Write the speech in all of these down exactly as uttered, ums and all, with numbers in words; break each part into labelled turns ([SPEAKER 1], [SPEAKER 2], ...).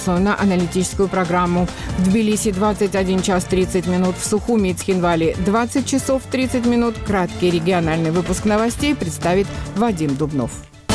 [SPEAKER 1] на аналитическую программу. В Тбилиси двадцать один час тридцать минут, в Сухуми и Цхинвале двадцать часов тридцать минут. Краткий региональный выпуск новостей представит Вадим Дубнов.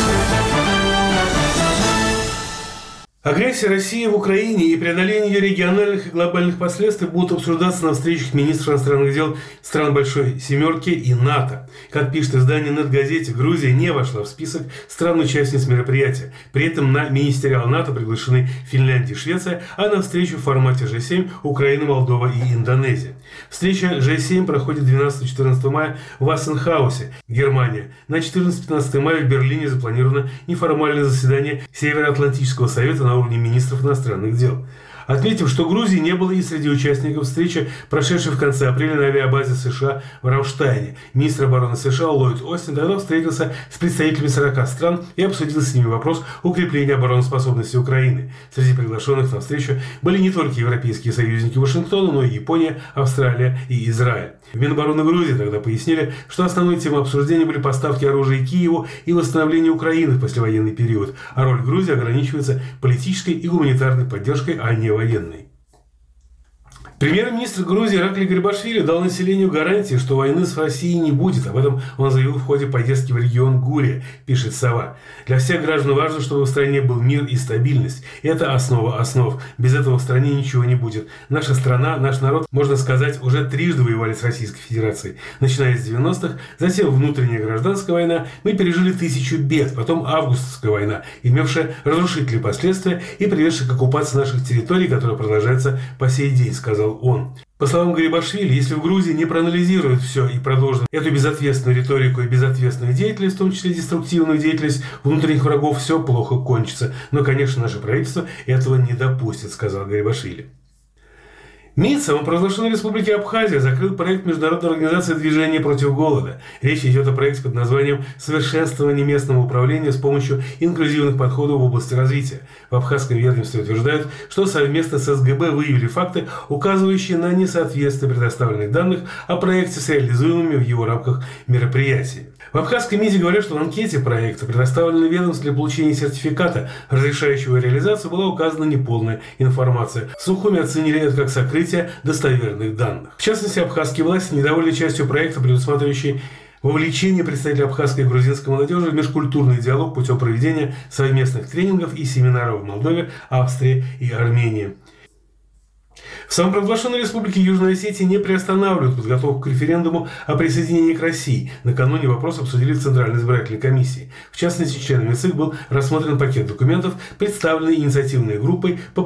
[SPEAKER 2] Агрессия России в Украине и преодоление ее региональных и глобальных последствий будут обсуждаться на встречах министров иностранных дел стран Большой Семерки и НАТО. Как пишет издание «Нет-газете», Грузия не вошла в список стран-участниц мероприятия. При этом на министериал НАТО приглашены Финляндия и Швеция, а на встречу в формате Ж семь – Украина, Молдова и Индонезия. Встреча Ж семь проходит двенадцатого-четырнадцатого мая в Ассенхаусе, Германия. На четырнадцатое-пятнадцатое мая в Берлине запланировано неформальное заседание Североатлантического совета на уровне министров иностранных дел. Отметив, что Грузии не было и среди участников встречи, прошедшей в конце апреля на авиабазе США в Рамштайне. Министр обороны США Ллойд Остин тогда встретился с представителями сорока стран и обсудил с ними вопрос укрепления обороноспособности Украины. Среди приглашенных на встречу были не только европейские союзники Вашингтона, но и Япония, Австралия и Израиль. В Минобороны Грузии тогда пояснили, что основной темой обсуждения были поставки оружия Киеву и восстановление Украины в послевоенный период, а роль Грузии ограничивается политической и гуманитарной поддержкой, а не военной. Премьер-министр Грузии Иракли Гарибашвили дал населению гарантии, что войны с Россией не будет. Об этом он заявил в ходе поездки в регион Гурия, пишет «Сова». Для всех граждан важно, чтобы в стране был мир и стабильность. Это основа основ. Без этого в стране ничего не будет. Наша страна, наш народ, можно сказать, уже трижды воевали с Российской Федерацией. Начиная с девяностых, затем внутренняя гражданская война, мы пережили тысячу бед, потом августовская война, имевшая разрушительные последствия и приведшая к оккупации наших территорий, которая продолжается по сей день, сказал он. По словам Гарибашвили, если в Грузии не проанализируют все и продолжат эту безответственную риторику и безответственную деятельность, в том числе деструктивную деятельность внутренних врагов, все плохо кончится. Но, конечно, наше правительство этого не допустит, сказал Гарибашвили. МИД самопровозглашенной республики Абхазия закрыл проект Международной организации движения против голода. Речь идет о проекте под названием «Совершенствование местного управления с помощью инклюзивных подходов в области развития». В абхазском ведомстве утверждают, что совместно с Эс Гэ Бэ выявили факты, указывающие на несоответствие предоставленных данных о проекте с реализуемыми в его рамках мероприятиями. В абхазском МИДе говорят, что в анкете проекта, предоставленной ведомству для получения сертификата, разрешающего реализацию, была указана неполная информация. В Сухуми оценили это как сокрытие достоверных данных. В частности, абхазские власти недовольны частью проекта, предусматривающей вовлечение представителей абхазской и грузинской молодежи в межкультурный диалог путем проведения совместных тренингов и семинаров в Молдове, Австрии и Армении. В самопровозглашенной республике Южной Осетии не приостанавливают подготовку к референдуму о присоединении к России. Накануне вопрос обсудили в Центральной избирательной комиссии. В частности, членами ЦИК был рассмотрен пакет документов, представленный инициативной группой по